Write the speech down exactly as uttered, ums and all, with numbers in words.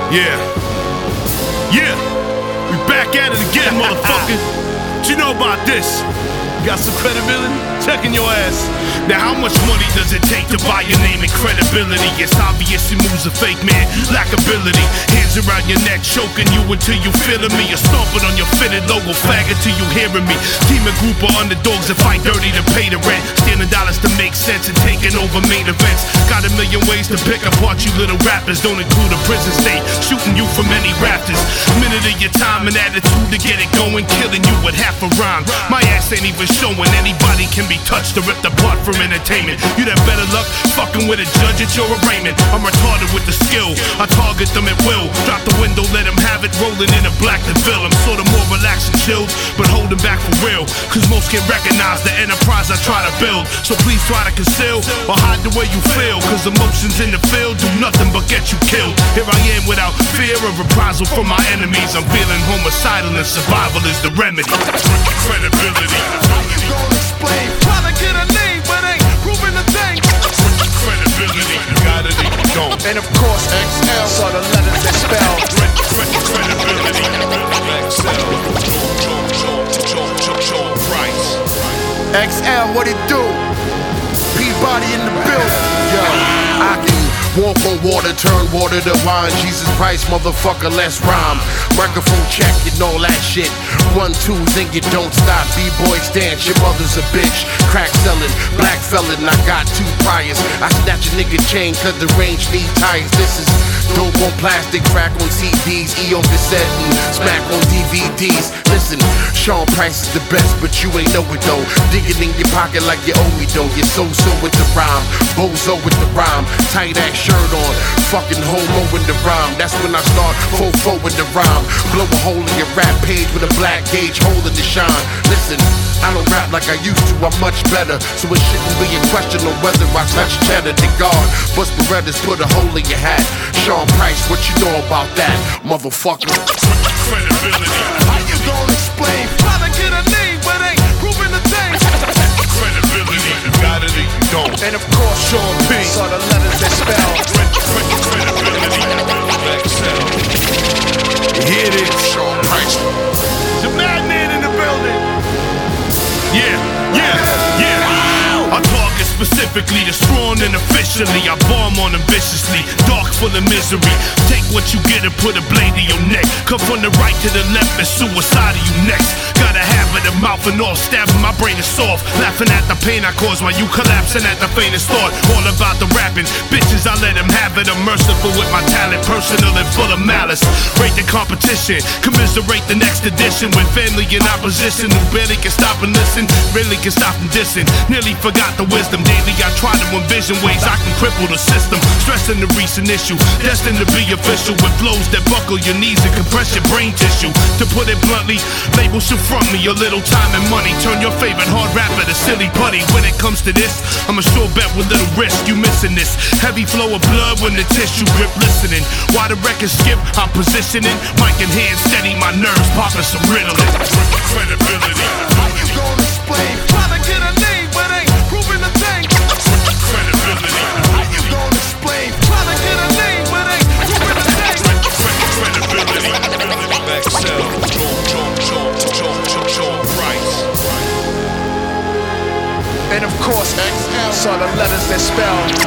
Yeah. Yeah. We back at it again, motherfucker. What you know about this? Got some credibility? Checking your ass. Now how much money does it take to buy your name and credibility? It's obvious you moves a fake man, lack ability. Hands around your neck, choking you until you feeling me. You're stomping on your fitted logo, faggot till you hearing me. Team a group of underdogs that fight dirty to pay the rent. Stealing dollars to make sense and taking over main events. Got a million ways to pick apart you little rappers. Don't include a prison state, shooting you from any rafters. Minute of your time and attitude to get it going, killing you with half a rhyme. My ass ain't even showing anybody can be touched or ripped apart from entertainment. You that better luck fucking with a judge at your arraignment. I'm retarded with the skill, I target them at will. Drop the window, let them have it, rolling in a black DeVille. I'm sorta more relaxed and chilled, but holding back for real. Cause most can't recognize the enterprise I try to build. So please try to conceal or hide the way you feel. Cause emotions in the field do nothing but get you killed. Here I am without fear of reprisal from my enemies. I'm feeling homicidal and survival is the remedy. Credibility. How you gonna explain? Trying to get a name, but ain't proving a thing. Credibility, you got it, you don't. And of course, X L saw the letters that spell. Credibility, X L, Price. X L, what it do? Peabody in the building. Yo, I can walk on water, turn water to wine. Jesus Christ, motherfucker, let's rhyme. Microphone check and all that shit. One, two, then you don't stop. B-boys dance, your mother's a bitch. Crack selling, black felon, I got two priors. I snatch a nigga chain cause the range need tires. This is dope on plastic, crack on C Ds, E on cassette and smack on D V Ds. Listen, Sean Price is the best, but you ain't know it though. Digging in your pocket like you owe me though. You're so-so with the rhyme, bozo with the rhyme. Tight ass shirt on, fucking homo in the rhyme. That's when I start fofo with the rhyme. Blow a hole in your rap page with a black gauge hole in the shine. Listen, I don't rap like I used to, I'm much better. So it shouldn't be a question on whether I touch cheddar to God. Bust Berettas, put a hole in your hat. Sean Price, what you know about that, motherfucker? Credibility. How you gonna explain? Trying to get a name, but ain't proving a thing. Credibility, you got it, you don't. And of course, Sean P saw the letters that spell. Credibility, X L. Here it is, Sean Price. The madman in the building. Yeah, yeah, yeah. I target specifically the strong and officially. I bomb on them viciously, dark full of misery. Take what you get and put a blade in your neck. Come from the right to the left and suicide of you next. Got a habit of mouthing off, stabbing my brain is soft. Laughing at the pain I cause while you collapsing at the faintest thought. All about the rapping, bitches I let them have it. I'm merciful with my talent, personal and full of malice. Rate the competition, commiserate the next edition. When family in opposition, who barely can stop and listen, really can stop from dissing. Nearly forgot the wisdom, daily I try to envision ways I can cripple the system. Stressing the recent issue, destined to be official. With flows that buckle your knees and compress your brain tissue. To put it bluntly, labels should front me a little time and money. Turn your favorite hard rapper to silly putty. When it comes to this, I'm a sure bet with little risk. You missing this heavy flow of blood when the tissue grip listening. Why the record skip? I'm positioning, mic in hand steady, my nerves popping some Ritalin. Credibility. How you gonna explain? Trying to get a name, but ain't proving a thing. Credibility. How you gonna explain? Trying to get a name, but ain't proving a thing. Credibility. X L. And of course, X L saw the letters that spell.